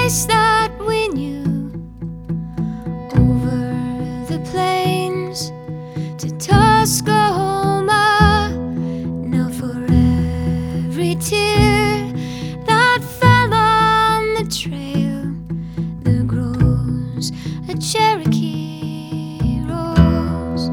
place that we knew, over the plains to Tuscaloosa. Now for every tear that fell on the trail, there grows a Cherokee rose.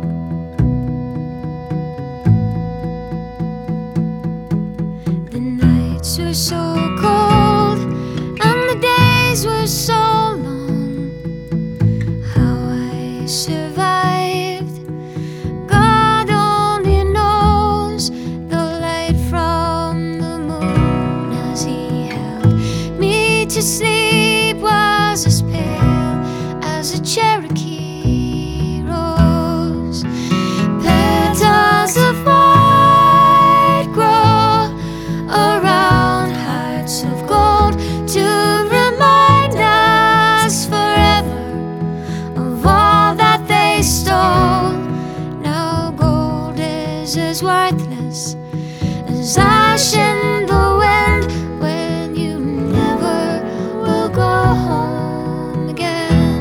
The nights were so cold and the days were so long. How I survived, God only knows. The light from the moon as he held me to sleep was as pale as a Cherokee rose. Petals of white grow around hearts of gold to remind us forever of all that they stole. Now gold is as worthless as ash in the wind when you never will go home again.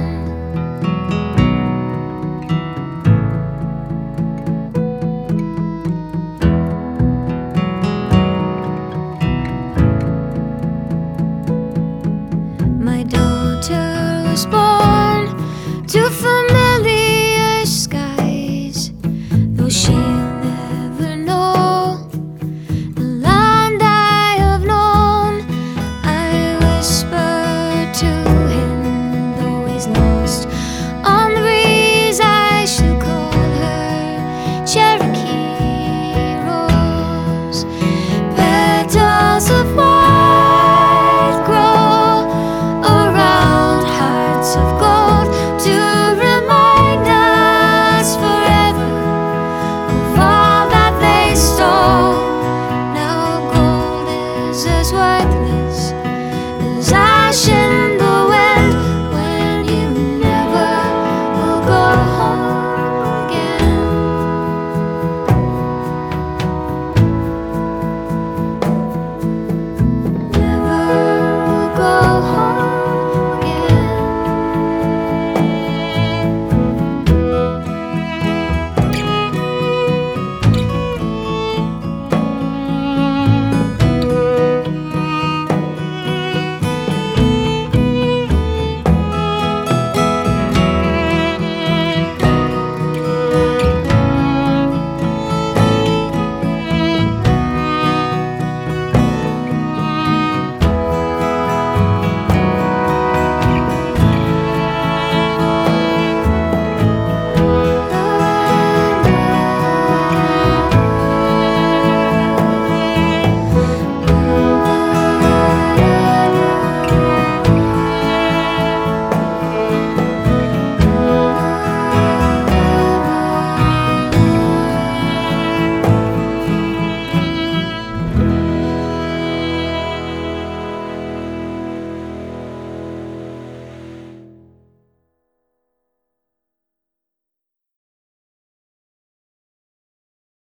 My daughter was born